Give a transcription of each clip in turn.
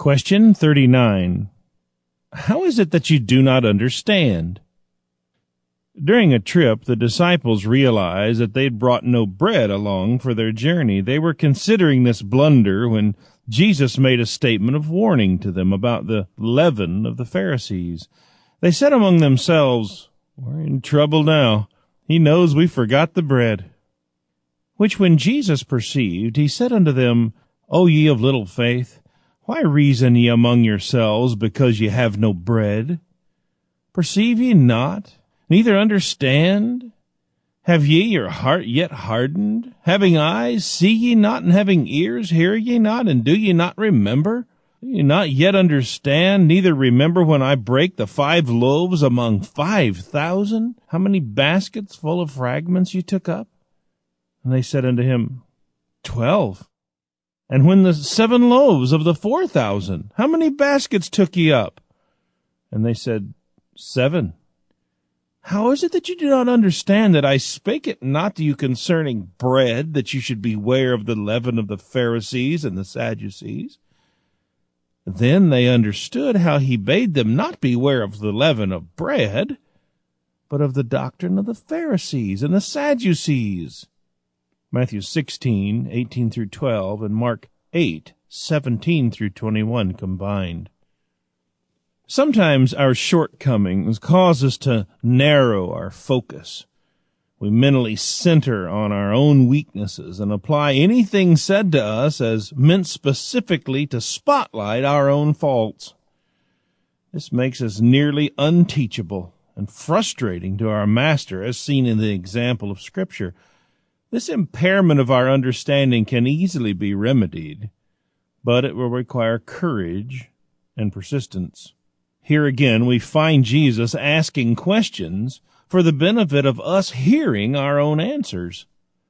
Question 39. How is it that you do not understand? During a trip, the disciples realized that they'd brought no bread along for their journey. They were considering this blunder when Jesus made a statement of warning to them about the leaven of the Pharisees. They said among themselves, "We're in trouble now. He knows we forgot the bread." Which when Jesus perceived, he said unto them, O ye of little faith, why reason ye among yourselves, because ye have no bread? Perceive ye not, neither understand? Have ye your heart yet hardened? Having eyes, see ye not, and having ears, hear ye not, and do ye not remember? Do ye not yet understand, neither remember when I brake the 5 loaves among 5,000? How many baskets full of fragments ye took up? And they said unto him, 12. And when the 7 loaves of the 4,000, how many baskets took ye up? And they said, 7. How is it that you do not understand that I spake it not to you concerning bread, that you should beware of the leaven of the Pharisees and the Sadducees? Then they understood how he bade them not beware of the leaven of bread, but of the doctrine of the Pharisees and the Sadducees. Matthew 16, 18 through 12, and Mark 8, 17 through 21 combined. Sometimes our shortcomings cause us to narrow our focus. We mentally center on our own weaknesses and apply anything said to us as meant specifically to spotlight our own faults. This makes us nearly unteachable and frustrating to our Master, as seen in the example of Scripture. This impairment of our understanding can easily be remedied, but it will require courage and persistence. Here again, we find Jesus asking questions for the benefit of us hearing our own answers.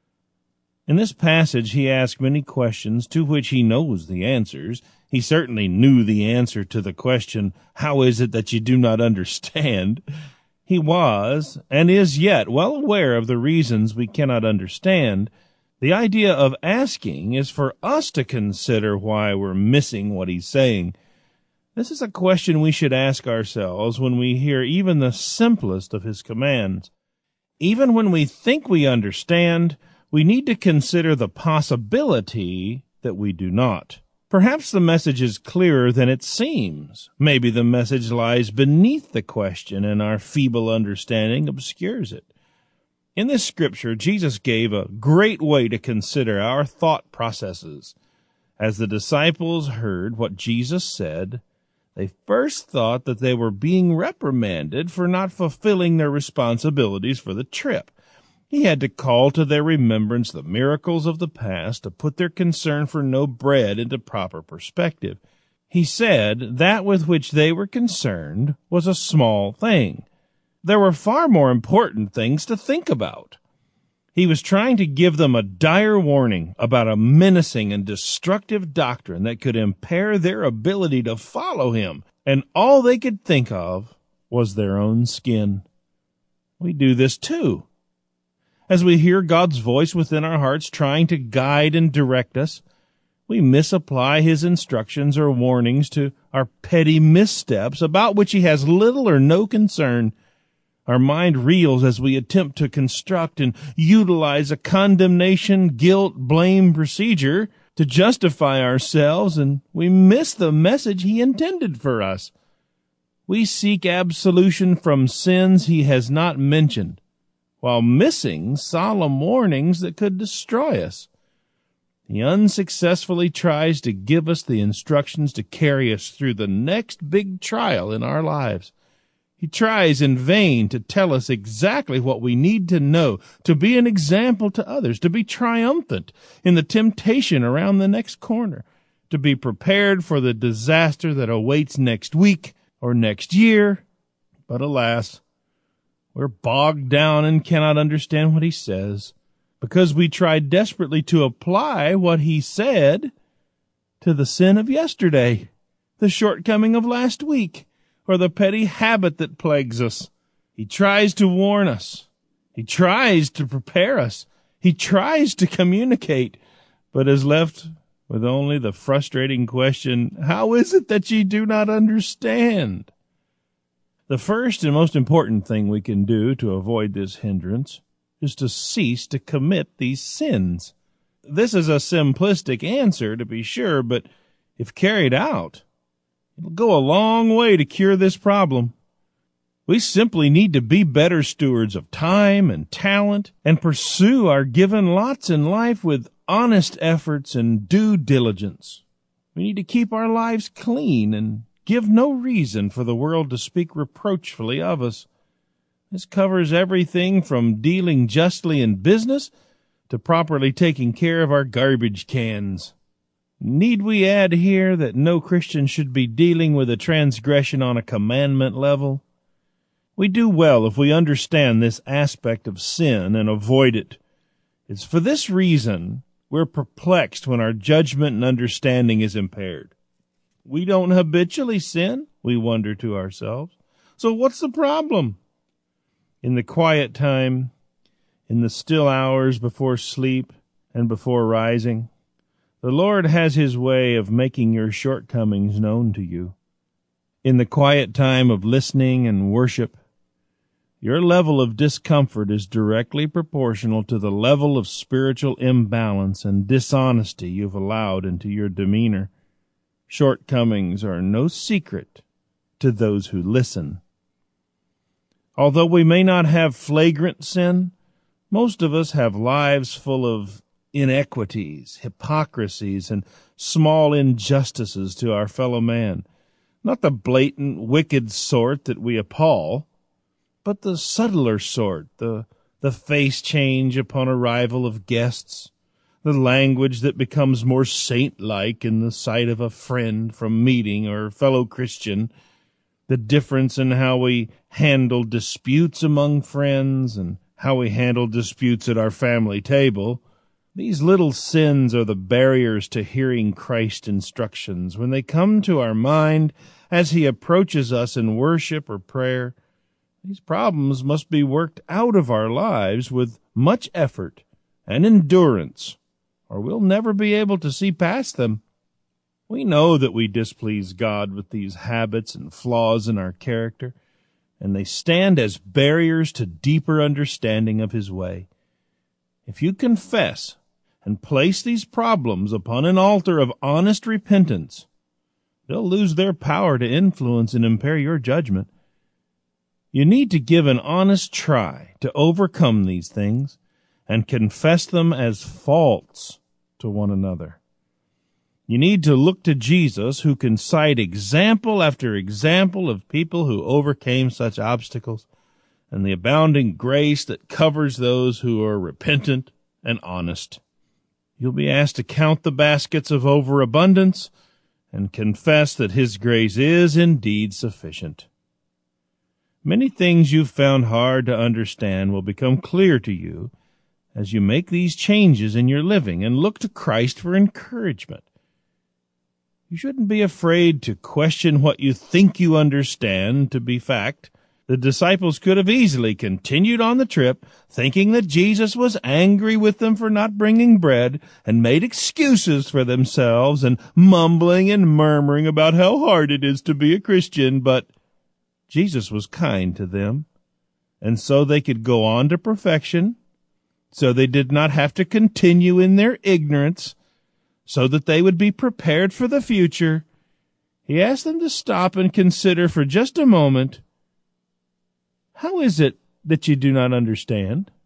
In this passage, he asked many questions to which he knows the answers. He certainly knew the answer to the question, how is it that you do not understand? He was, and is yet, well aware of the reasons we cannot understand. The idea of asking is for us to consider why we're missing what he's saying. This is a question we should ask ourselves when we hear even the simplest of his commands. Even when we think we understand, we need to consider the possibility that we do not. Perhaps the message is clearer than it seems. Maybe the message lies beneath the question and our feeble understanding obscures it. In this scripture, Jesus gave a great way to consider our thought processes. As the disciples heard what Jesus said, they first thought that they were being reprimanded for not fulfilling their responsibilities for the trip. He had to call to their remembrance the miracles of the past to put their concern for no bread into proper perspective. He said that with which they were concerned was a small thing. There were far more important things to think about. He was trying to give them a dire warning about a menacing and destructive doctrine that could impair their ability to follow him, and all they could think of was their own skin. We do this too. As we hear God's voice within our hearts trying to guide and direct us, we misapply his instructions or warnings to our petty missteps about which he has little or no concern. Our mind reels as we attempt to construct and utilize a condemnation, guilt, blame procedure to justify ourselves, and we miss the message he intended for us. We seek absolution from sins he has not mentioned, while missing solemn warnings that could destroy us. He unsuccessfully tries to give us the instructions to carry us through the next big trial in our lives. He tries in vain to tell us exactly what we need to know, to be an example to others, to be triumphant in the temptation around the next corner, to be prepared for the disaster that awaits next week or next year. But alas, we're bogged down and cannot understand what he says, because we try desperately to apply what he said to the sin of yesterday, the shortcoming of last week, or the petty habit that plagues us. He tries to warn us. He tries to prepare us. He tries to communicate, but is left with only the frustrating question, how is it that ye do not understand? The first and most important thing we can do to avoid this hindrance is to cease to commit these sins. This is a simplistic answer, to be sure, but if carried out, it'll go a long way to cure this problem. We simply need to be better stewards of time and talent and pursue our given lots in life with honest efforts and due diligence. We need to keep our lives clean and give no reason for the world to speak reproachfully of us. This covers everything from dealing justly in business to properly taking care of our garbage cans. Need we add here that no Christian should be dealing with a transgression on a commandment level? We do well if we understand this aspect of sin and avoid it. It's for this reason we're perplexed when our judgment and understanding is impaired. We don't habitually sin, we wonder to ourselves. So what's the problem? In the quiet time, in the still hours before sleep and before rising, the Lord has his way of making your shortcomings known to you. In the quiet time of listening and worship, your level of discomfort is directly proportional to the level of spiritual imbalance and dishonesty you've allowed into your demeanor. Shortcomings are no secret to those who listen. Although we may not have flagrant sin, most of us have lives full of inequities, hypocrisies, and small injustices to our fellow man. Not the blatant, wicked sort that we appall, but the subtler sort, the face change upon arrival of guests, the language that becomes more saint-like in the sight of a friend from meeting or fellow Christian, the difference in how we handle disputes among friends and how we handle disputes at our family table. These little sins are the barriers to hearing Christ's instructions. When they come to our mind as he approaches us in worship or prayer, these problems must be worked out of our lives with much effort and endurance, or we'll never be able to see past them. We know that we displease God with these habits and flaws in our character, and they stand as barriers to deeper understanding of his way. If you confess and place these problems upon an altar of honest repentance, they'll lose their power to influence and impair your judgment. You need to give an honest try to overcome these things and confess them as faults to one another. You need to look to Jesus, who can cite example after example of people who overcame such obstacles, and the abounding grace that covers those who are repentant and honest. You'll be asked to count the baskets of overabundance and confess that his grace is indeed sufficient. Many things you've found hard to understand will become clear to you as you make these changes in your living and look to Christ for encouragement. You shouldn't be afraid to question what you think you understand to be fact. The disciples could have easily continued on the trip, thinking that Jesus was angry with them for not bringing bread, and made excuses for themselves and mumbling and murmuring about how hard it is to be a Christian, but Jesus was kind to them, and so they could go on to perfection, so they did not have to continue in their ignorance, so that they would be prepared for the future. He asked them to stop and consider for just a moment, how is it that you do not understand?